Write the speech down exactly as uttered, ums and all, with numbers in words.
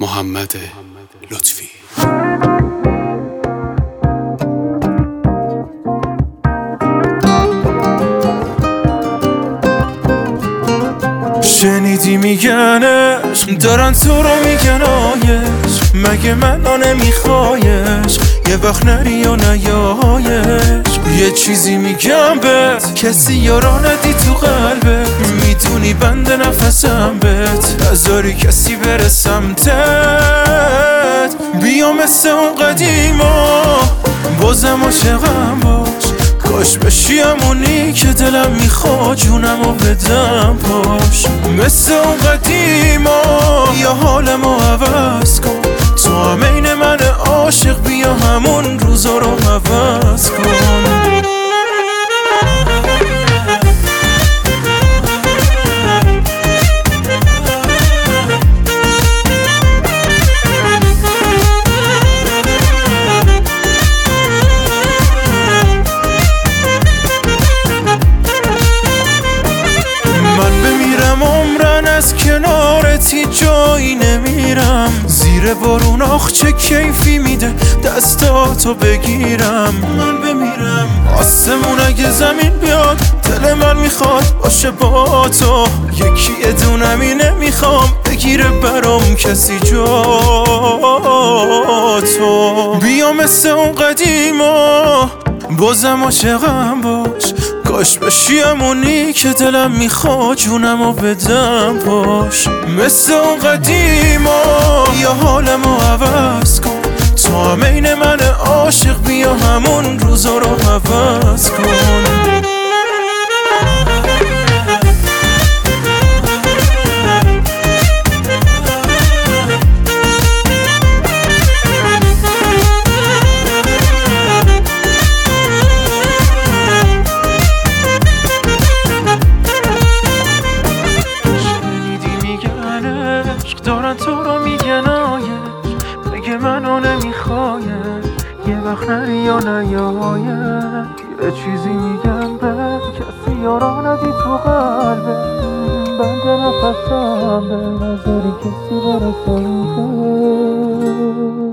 محمد لطفی. شنیدی میگن عشق دارن تو رو میگن آیش، مگه من نمیخوایش یه وقت نری و نیایش. یه چیزی میگم بهت کسی یارا ندی تو قلبت، میدونی بند نفسم بهت نذاری کسی بره سمتت. بیا مثل اون قدیما بازم عاشقم باش، کاش بشی همونی که دلم میخواد جونم و بدم پاش. مثل اون قدیما یا حالمو عوض کن، تو هم این من عاشق بیا همون روزا رو عوض کن. از کنارتی جایی نمیرم، زیر بارون آخ چه کیفی میده دستاتو بگیرم. من بمیرم آسمون اگه زمین بیاد، دل من میخواد باشه با تو، یکی ادونمی نمیخوام بگیره برام کسی جا تو. بیا مثل اون قدیما بازم عاشقم باش، کاش بشی همونی که دلم میخواد جونم و بدم پاش. مثل اون قدیما یا حالمو عوض کن، تو هم این من عاشق بیا همون روزا رو عوض کن. دارن تو رو میگن آیش، مگه منو نمیخوایش یه وقت نری یا نیایش. یه چیزی میگم به کسی یارا ندی تو قلبه، بند نفسم به نظری کسی برسه.